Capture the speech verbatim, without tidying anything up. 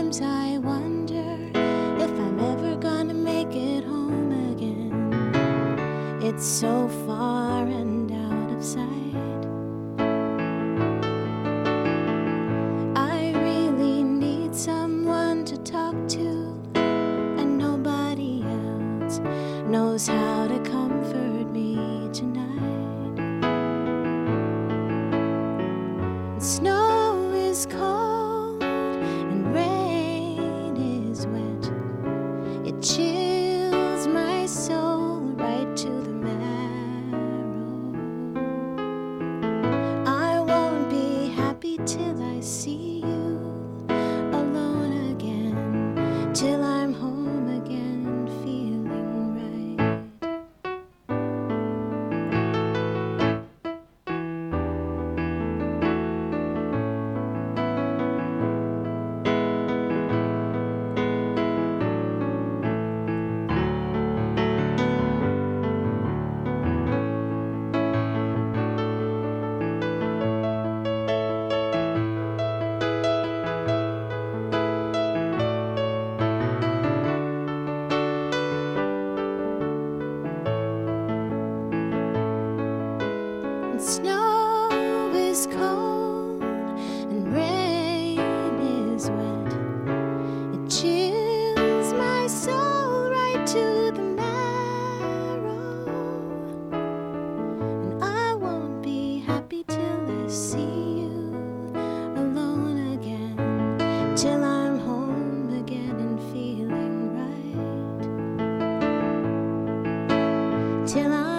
Sometimes I wonder if I'm ever gonna make it home again. It's so far and out of sight. I really need someone to talk to, and nobody else knows how to comfort me tonight. Snow is cold and rain is wet. It chills my soul right to the marrow. I won't be happy till I see you alone again, till I'm home again and feeling right. Snow is cold and rain is wet. It chills my soul right to the marrow. And I won't be happy till I see you alone again, till I'm home again and feeling right, till I'm